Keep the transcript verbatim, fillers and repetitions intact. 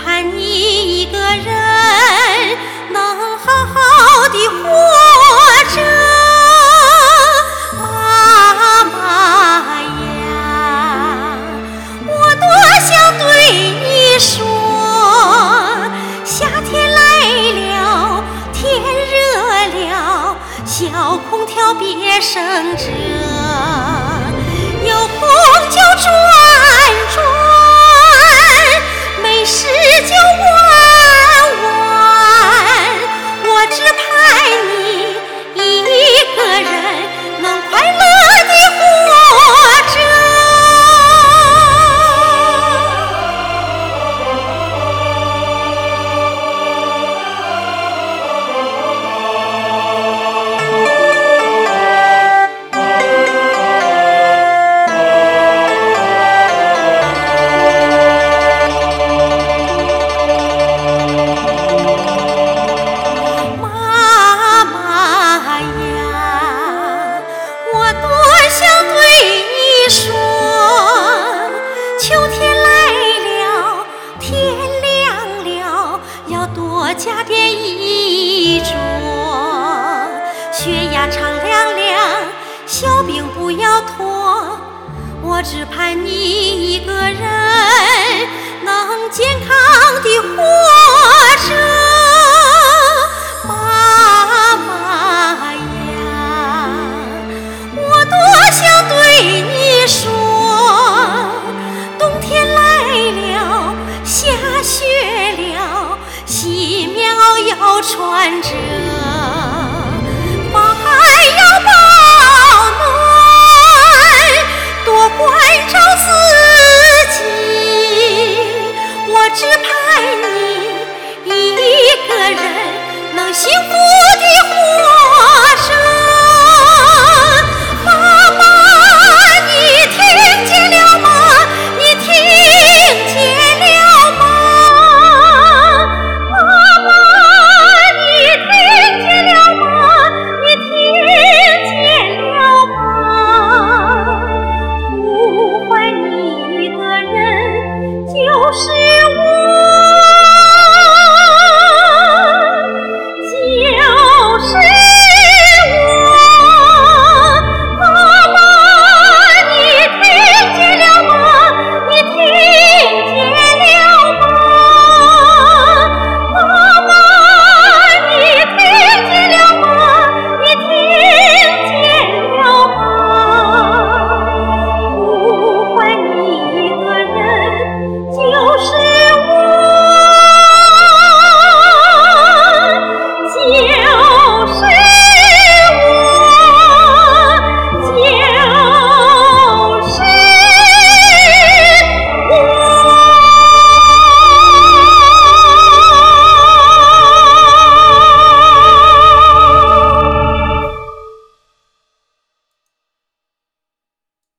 盼你一个人能好好的活着。妈妈呀，我多想对你说，夏天来了，天热了，小空调别省着，有空就转转，没事就玩玩，我只盼你一个人能快乐地活着。加点衣着，血压常量量，小病不要拖，我只盼你一个人能健康地活着。妈妈呀，我多想对你说，冬天来了，下雪了，细棉袄要穿着，房要保暖，多关照自己。我只盼你一个人能幸福地活着。